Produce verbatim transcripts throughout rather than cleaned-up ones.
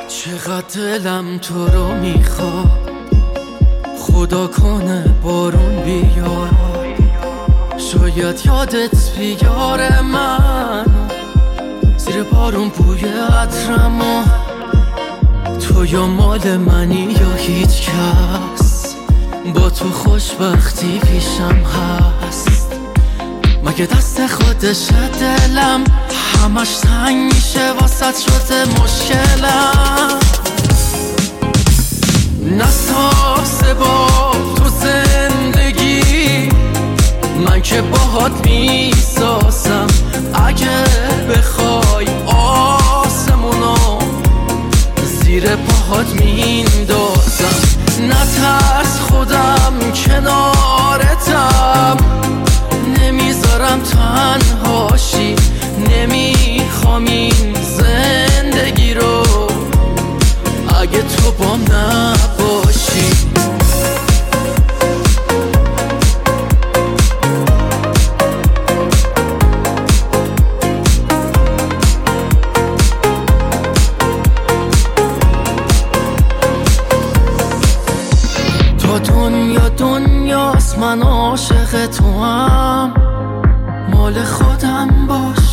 چقدر دلم تو رو میخواد، خدا کنه بارون بیاد. شاید یادت بیاره من زیر بارون بوی عطرمو. تو یا مال منی یا هیچ کس، با تو خوشبختی پیشم هست. مگه دست خودشه دلم همش تنگ میشه واسط شده مشکلم. نسازه با تو زندگی، من که باهات میسازم. اگه بخوای آسمونو زیر پاهات میندازم. نترس خودم کنارتم، نمیذارم تنهاشی. نمیخوام این زندگی رو اگه تو بام نباشی. تا دنیا دنیاست، من عاشق تو هم. مال خودم باش،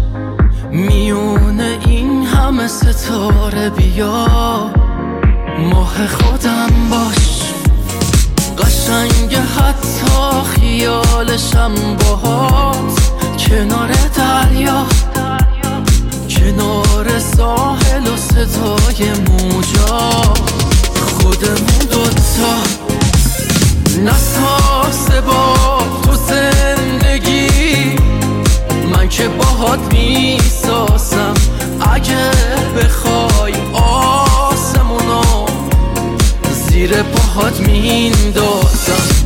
میونه این همه ستاره بیا. ماه خودم باش، قشنگ حتی خیالشم باهات. کنار دریا، کنار ساحل و صدای موجا، خودمون دوتا. نسازه با تو زندگی، من که باهات میسازم. اگه بخوای آسمونو زیر پاهات میندازم.